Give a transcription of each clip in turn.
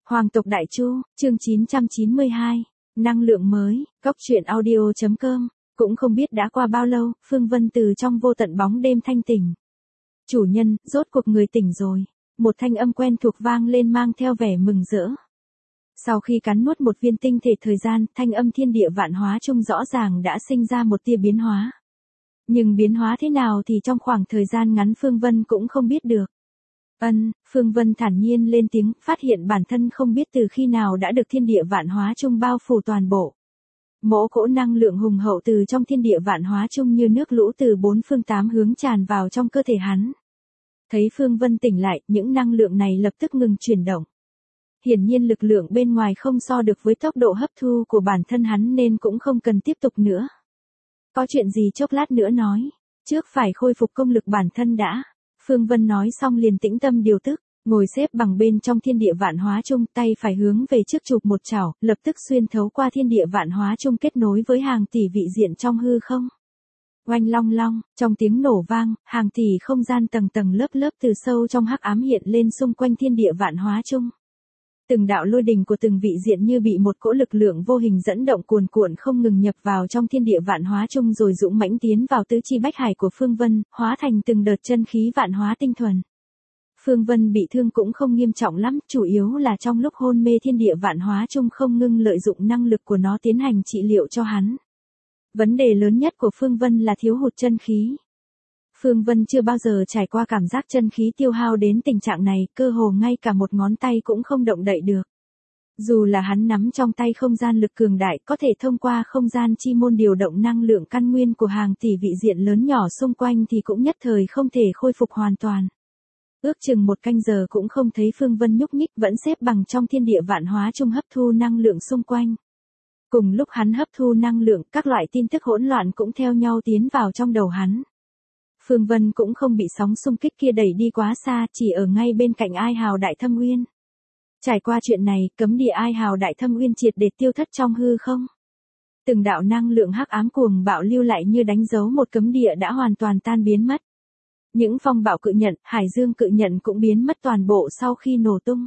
Hoàng tộc Đại Chu, chương 992, năng lượng mới, Cóc truyện audio.com, cũng không biết đã qua bao lâu, Phương Vân từ trong vô tận bóng đêm thanh tỉnh. Chủ nhân, rốt cuộc người tỉnh rồi. Một thanh âm quen thuộc vang lên mang theo vẻ mừng rỡ. Sau khi cắn nuốt một viên tinh thể thời gian, thanh âm thiên địa vạn hóa chung rõ ràng đã sinh ra một tia biến hóa. Nhưng biến hóa thế nào thì trong khoảng thời gian ngắn Phương Vân cũng không biết được. Phương Vân thản nhiên lên tiếng, phát hiện bản thân không biết từ khi nào đã được thiên địa vạn hóa chung bao phủ toàn bộ. Mỗ cỗ năng lượng hùng hậu từ trong thiên địa vạn hóa chung như nước lũ từ bốn phương tám hướng tràn vào trong cơ thể hắn. Thấy Phương Vân tỉnh lại, những năng lượng này lập tức ngừng chuyển động. Hiển nhiên lực lượng bên ngoài không so được với tốc độ hấp thu của bản thân hắn nên cũng không cần tiếp tục nữa. Có chuyện gì chốc lát nữa nói, trước phải khôi phục công lực bản thân đã. Phương Vân nói xong liền tĩnh tâm điều tức, ngồi xếp bằng bên trong thiên địa vạn hóa chung, tay phải hướng về trước chụp một chảo, lập tức xuyên thấu qua thiên địa vạn hóa chung kết nối với hàng tỷ vị diện trong hư không. Oanh long long, trong tiếng nổ vang, hàng tỷ không gian tầng tầng lớp lớp từ sâu trong hắc ám hiện lên xung quanh thiên địa vạn hóa chung. Từng đạo lôi đình của từng vị diện như bị một cỗ lực lượng vô hình dẫn động cuồn cuộn không ngừng nhập vào trong thiên địa vạn hóa chung rồi dũng mãnh tiến vào tứ chi bách hải của Phương Vân, hóa thành từng đợt chân khí vạn hóa tinh thuần. Phương Vân bị thương cũng không nghiêm trọng lắm, chủ yếu là trong lúc hôn mê thiên địa vạn hóa chung không ngừng lợi dụng năng lực của nó tiến hành trị liệu cho hắn. Vấn đề lớn nhất của Phương Vân là thiếu hụt chân khí. Phương Vân chưa bao giờ trải qua cảm giác chân khí tiêu hao đến tình trạng này, cơ hồ ngay cả một ngón tay cũng không động đậy được. Dù là hắn nắm trong tay không gian lực cường đại, có thể thông qua không gian chi môn điều động năng lượng căn nguyên của hàng tỷ vị diện lớn nhỏ xung quanh thì cũng nhất thời không thể khôi phục hoàn toàn. Ước chừng một canh giờ cũng không thấy Phương Vân nhúc nhích, vẫn xếp bằng trong thiên địa vạn hóa chung hấp thu năng lượng xung quanh. Cùng lúc hắn hấp thu năng lượng, các loại tin tức hỗn loạn cũng theo nhau tiến vào trong đầu hắn. Phương Vân cũng không bị sóng xung kích kia đẩy đi quá xa, chỉ ở ngay bên cạnh Ai Hào Đại Thâm Uyên. Trải qua chuyện này, cấm địa Ai Hào Đại Thâm Uyên triệt để tiêu thất trong hư không. Từng đạo năng lượng hắc ám cuồng bạo lưu lại như đánh dấu một cấm địa đã hoàn toàn tan biến mất. Những phong bạo cự nhận, hải dương cự nhận cũng biến mất toàn bộ sau khi nổ tung.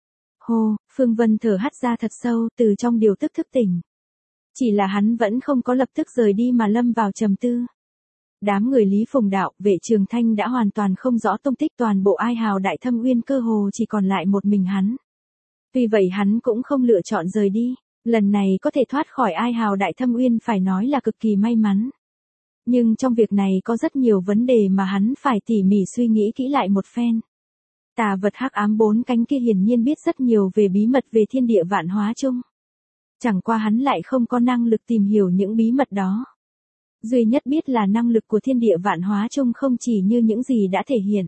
Hô, Phương Vân thở hắt ra thật sâu, từ trong điều tức thức tỉnh. Chỉ là hắn vẫn không có lập tức rời đi mà lâm vào trầm tư. Đám người Lý Phùng Đạo, Vệ Trường Thanh đã hoàn toàn không rõ tung tích, toàn bộ Ai Hào Đại Thâm Uyên cơ hồ chỉ còn lại một mình hắn. Vì vậy hắn cũng không lựa chọn rời đi, lần này có thể thoát khỏi Ai Hào Đại Thâm Uyên phải nói là cực kỳ may mắn. Nhưng trong việc này có rất nhiều vấn đề mà hắn phải tỉ mỉ suy nghĩ kỹ lại một phen. Tà vật hắc ám bốn cánh kia hiển nhiên biết rất nhiều về bí mật về thiên địa vạn hóa chung. Chẳng qua hắn lại không có năng lực tìm hiểu những bí mật đó. Duy nhất biết là năng lực của thiên địa vạn hóa chung không chỉ như những gì đã thể hiện.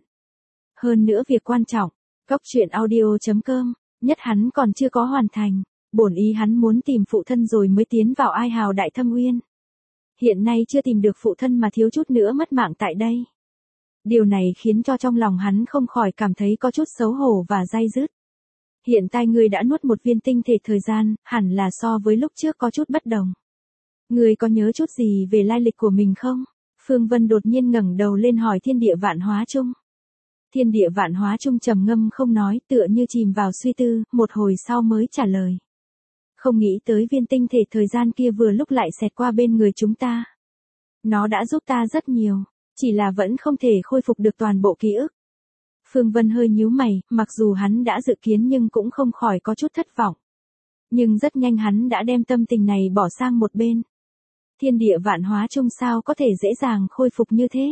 Hơn nữa việc quan trọng, Cóc truyện audio.com, nhất hắn còn chưa có hoàn thành. Bổn ý hắn muốn tìm phụ thân rồi mới tiến vào Ai Hào Đại Thâm Uyên. Hiện nay chưa tìm được phụ thân mà thiếu chút nữa mất mạng tại đây. Điều này khiến cho trong lòng hắn không khỏi cảm thấy có chút xấu hổ và day dứt. Hiện tại ngươi đã nuốt một viên tinh thể thời gian, hẳn là so với lúc trước có chút bất đồng. Ngươi có nhớ chút gì về lai lịch của mình không? Phương Vân đột nhiên ngẩng đầu lên hỏi thiên địa vạn hóa chung. Thiên địa vạn hóa chung trầm ngâm không nói, tựa như chìm vào suy tư, một hồi sau mới trả lời. Không nghĩ tới viên tinh thể thời gian kia vừa lúc lại xẹt qua bên người chúng ta. Nó đã giúp ta rất nhiều, chỉ là vẫn không thể khôi phục được toàn bộ ký ức. Phương Vân hơi nhíu mày, mặc dù hắn đã dự kiến nhưng cũng không khỏi có chút thất vọng. Nhưng rất nhanh hắn đã đem tâm tình này bỏ sang một bên. Thiên địa vạn hóa chung sao có thể dễ dàng khôi phục như thế?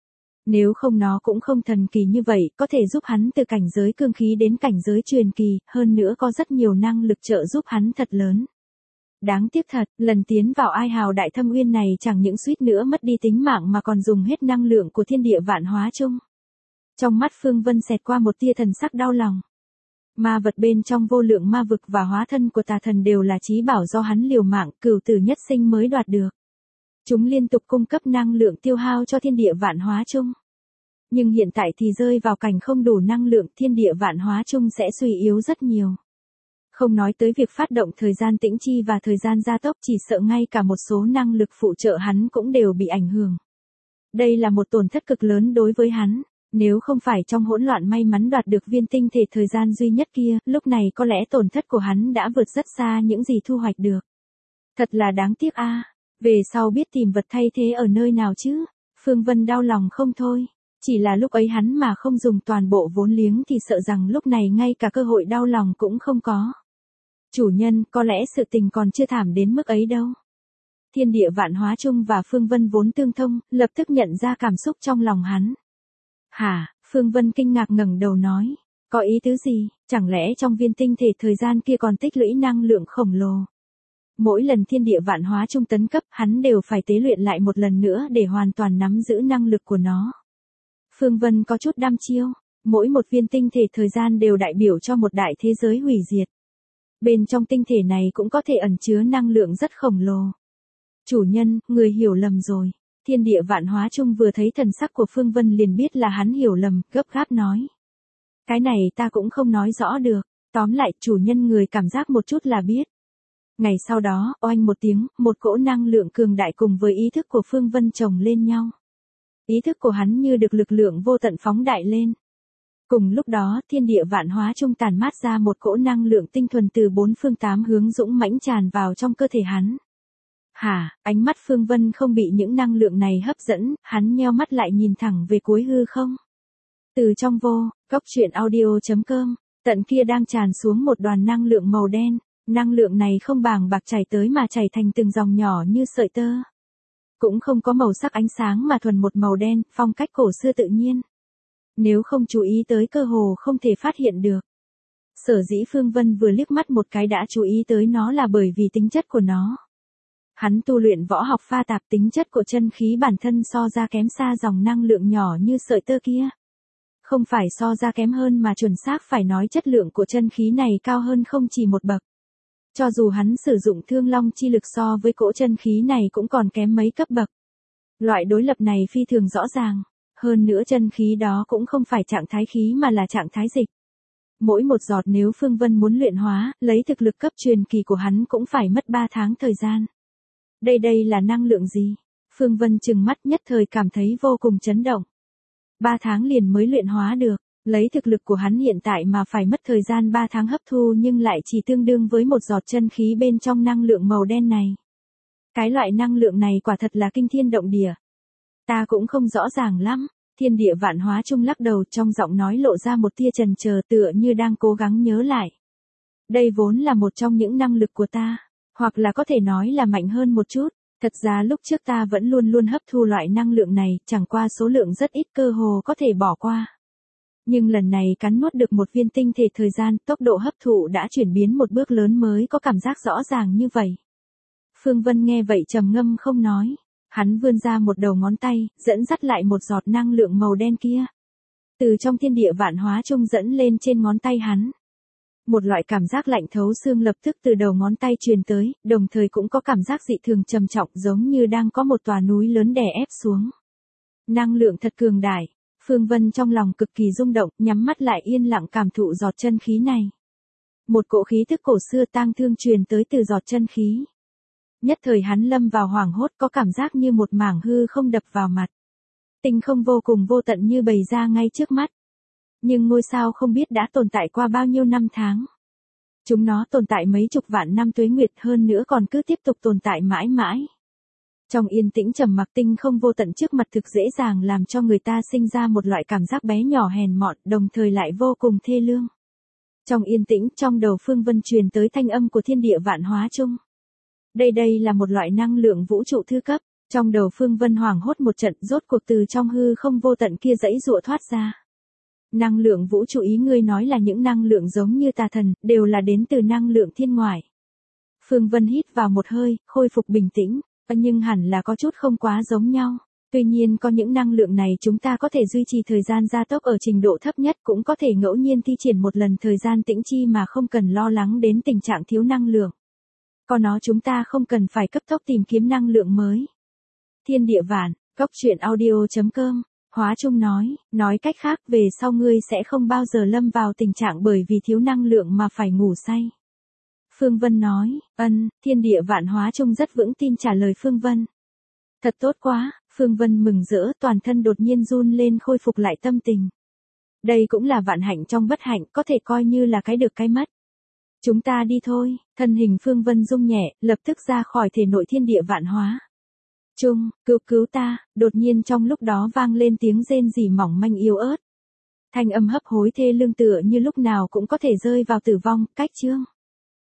Nếu không nó cũng không thần kỳ như vậy, có thể giúp hắn từ cảnh giới cương khí đến cảnh giới truyền kỳ, hơn nữa có rất nhiều năng lực trợ giúp hắn thật lớn. Đáng tiếc thật, lần tiến vào Ai Hào Đại Thâm Uyên này chẳng những suýt nữa mất đi tính mạng mà còn dùng hết năng lượng của thiên địa vạn hóa chung. Trong mắt Phương Vân xẹt qua một tia thần sắc đau lòng. Ma vật bên trong vô lượng ma vực và hóa thân của tà thần đều là chí bảo do hắn liều mạng cửu tử nhất sinh mới đoạt được. Chúng liên tục cung cấp năng lượng tiêu hao cho thiên địa vạn hóa chung. Nhưng hiện tại thì rơi vào cảnh không đủ năng lượng, thiên địa vạn hóa chung sẽ suy yếu rất nhiều. Không nói tới việc phát động thời gian tĩnh chi và thời gian gia tốc, chỉ sợ ngay cả một số năng lực phụ trợ hắn cũng đều bị ảnh hưởng. Đây là một tổn thất cực lớn đối với hắn. Nếu không phải trong hỗn loạn may mắn đoạt được viên tinh thể thời gian duy nhất kia, lúc này có lẽ tổn thất của hắn đã vượt rất xa những gì thu hoạch được. Thật là đáng tiếc a. Về sau biết tìm vật thay thế ở nơi nào chứ? Phương Vân đau lòng không thôi. Chỉ là lúc ấy hắn mà không dùng toàn bộ vốn liếng thì sợ rằng lúc này ngay cả cơ hội đau lòng cũng không có. Chủ nhân, có lẽ sự tình còn chưa thảm đến mức ấy đâu. Thiên địa vạn hóa chung và Phương Vân vốn tương thông, lập tức nhận ra cảm xúc trong lòng hắn. Hả? Phương Vân kinh ngạc ngẩng đầu nói. Có ý tứ gì? Chẳng lẽ trong viên tinh thể thời gian kia còn tích lũy năng lượng khổng lồ? Mỗi lần thiên địa vạn hóa chung tấn cấp hắn đều phải tế luyện lại một lần nữa để hoàn toàn nắm giữ năng lực của nó. Phương Vân có chút đăm chiêu. Mỗi một viên tinh thể thời gian đều đại biểu cho một đại thế giới hủy diệt. Bên trong tinh thể này cũng có thể ẩn chứa năng lượng rất khổng lồ. Chủ nhân, người hiểu lầm rồi. Thiên địa vạn hóa chung vừa thấy thần sắc của Phương Vân liền biết là hắn hiểu lầm, gấp gáp nói. Cái này ta cũng không nói rõ được. Tóm lại, chủ nhân người cảm giác một chút là biết. Ngày sau đó, oanh một tiếng, một cỗ năng lượng cường đại cùng với ý thức của Phương Vân chồng lên nhau. Ý thức của hắn như được lực lượng vô tận phóng đại lên. Cùng lúc đó, thiên địa vạn hóa chung tàn mát ra một cỗ năng lượng tinh thuần từ bốn phương tám hướng dũng mãnh tràn vào trong cơ thể hắn. Hả? Ánh mắt Phương Vân không bị những năng lượng này hấp dẫn, hắn nheo mắt lại nhìn thẳng về cuối hư không. Từ trong vô, góc truyện audio.com, tận kia đang tràn xuống một đoàn năng lượng màu đen, năng lượng này không bàng bạc chảy tới mà chảy thành từng dòng nhỏ như sợi tơ. Cũng không có màu sắc ánh sáng mà thuần một màu đen, phong cách cổ xưa tự nhiên. Nếu không chú ý tới cơ hồ không thể phát hiện được. Sở dĩ Phương Vân vừa liếc mắt một cái đã chú ý tới nó là bởi vì tính chất của nó. Hắn tu luyện võ học pha tạp, tính chất của chân khí bản thân so ra kém xa dòng năng lượng nhỏ như sợi tơ kia. Không phải so ra kém hơn mà chuẩn xác phải nói chất lượng của chân khí này cao hơn không chỉ một bậc. Cho dù hắn sử dụng thương long chi lực so với cỗ chân khí này cũng còn kém mấy cấp bậc. Loại đối lập này phi thường rõ ràng. Hơn nữa chân khí đó cũng không phải trạng thái khí mà là trạng thái dịch. Mỗi một giọt nếu Phương Vân muốn luyện hóa, lấy thực lực cấp truyền kỳ của hắn cũng phải mất 3 tháng thời gian. Đây là năng lượng gì? Phương Vân trừng mắt nhất thời cảm thấy vô cùng chấn động. 3 tháng liền mới luyện hóa được, lấy thực lực của hắn hiện tại mà phải mất thời gian 3 tháng hấp thu nhưng lại chỉ tương đương với một giọt chân khí bên trong năng lượng màu đen này. Cái loại năng lượng này quả thật là kinh thiên động địa. Ta cũng không rõ ràng lắm. Thiên địa vạn hóa chung lắc đầu, trong giọng nói lộ ra một tia chần chờ tựa như đang cố gắng nhớ lại. Đây vốn là một trong những năng lực của ta, hoặc là có thể nói là mạnh hơn một chút. Thật ra lúc trước ta vẫn luôn luôn hấp thu loại năng lượng này, chẳng qua số lượng rất ít cơ hồ có thể bỏ qua. Nhưng lần này cắn nuốt được một viên tinh thể thời gian, tốc độ hấp thụ đã chuyển biến một bước lớn mới có cảm giác rõ ràng như vậy. Phương Vân nghe vậy trầm ngâm không nói. Hắn vươn ra một đầu ngón tay, dẫn dắt lại một giọt năng lượng màu đen kia. Từ trong thiên địa vạn hóa chung dẫn lên trên ngón tay hắn. Một loại cảm giác lạnh thấu xương lập tức từ đầu ngón tay truyền tới, đồng thời cũng có cảm giác dị thường trầm trọng giống như đang có một tòa núi lớn đè ép xuống. Năng lượng thật cường đại. Phương Vân trong lòng cực kỳ rung động, nhắm mắt lại yên lặng cảm thụ giọt chân khí này. Một cỗ khí thức cổ xưa tang thương truyền tới từ giọt chân khí. Nhất thời hắn lâm vào hoảng hốt, có cảm giác như một mảng hư không đập vào mặt. Tinh không vô cùng vô tận như bày ra ngay trước mắt. Nhưng ngôi sao không biết đã tồn tại qua bao nhiêu năm tháng. Chúng nó tồn tại mấy chục vạn năm tuế nguyệt hơn nữa còn cứ tiếp tục tồn tại mãi mãi. Trong yên tĩnh trầm mặc, tinh không vô tận trước mặt thực dễ dàng làm cho người ta sinh ra một loại cảm giác bé nhỏ hèn mọn, đồng thời lại vô cùng thê lương. Trong yên tĩnh, trong đầu Phương Vân truyền tới thanh âm của thiên địa vạn hóa chung. Đây là một loại năng lượng vũ trụ thư cấp. Trong đầu Phương Vân hoảng hốt một trận, rốt cuộc từ trong hư không vô tận kia giãy giụa thoát ra. Năng lượng vũ trụ ý ngươi nói là những năng lượng giống như tà thần, đều là đến từ năng lượng thiên ngoại. Phương Vân hít vào một hơi, khôi phục bình tĩnh, nhưng hẳn là có chút không quá giống nhau. Tuy nhiên có những năng lượng này chúng ta có thể duy trì thời gian gia tốc ở trình độ thấp nhất, cũng có thể ngẫu nhiên thi triển một lần thời gian tĩnh chi mà không cần lo lắng đến tình trạng thiếu năng lượng. Có nó chúng ta không cần phải cấp tốc tìm kiếm năng lượng mới. Thiên địa vạn, góc truyện audio.com, Hóa Chung nói cách khác về sau ngươi sẽ không bao giờ lâm vào tình trạng bởi vì thiếu năng lượng mà phải ngủ say. Phương Vân nói, thiên địa vạn Hóa Chung rất vững tin trả lời Phương Vân. Thật tốt quá, Phương Vân mừng rỡ, toàn thân đột nhiên run lên khôi phục lại tâm tình. Đây cũng là vạn hạnh trong bất hạnh, có thể coi như là cái được cái mất. Chúng ta đi thôi, thân hình Phương Vân rung nhẹ, lập tức ra khỏi thể nội thiên địa vạn hóa. Trung, cứu ta, đột nhiên trong lúc đó vang lên tiếng rên rỉ mỏng manh yếu ớt. Thanh âm hấp hối thê lương tựa như lúc nào cũng có thể rơi vào tử vong, cách chương.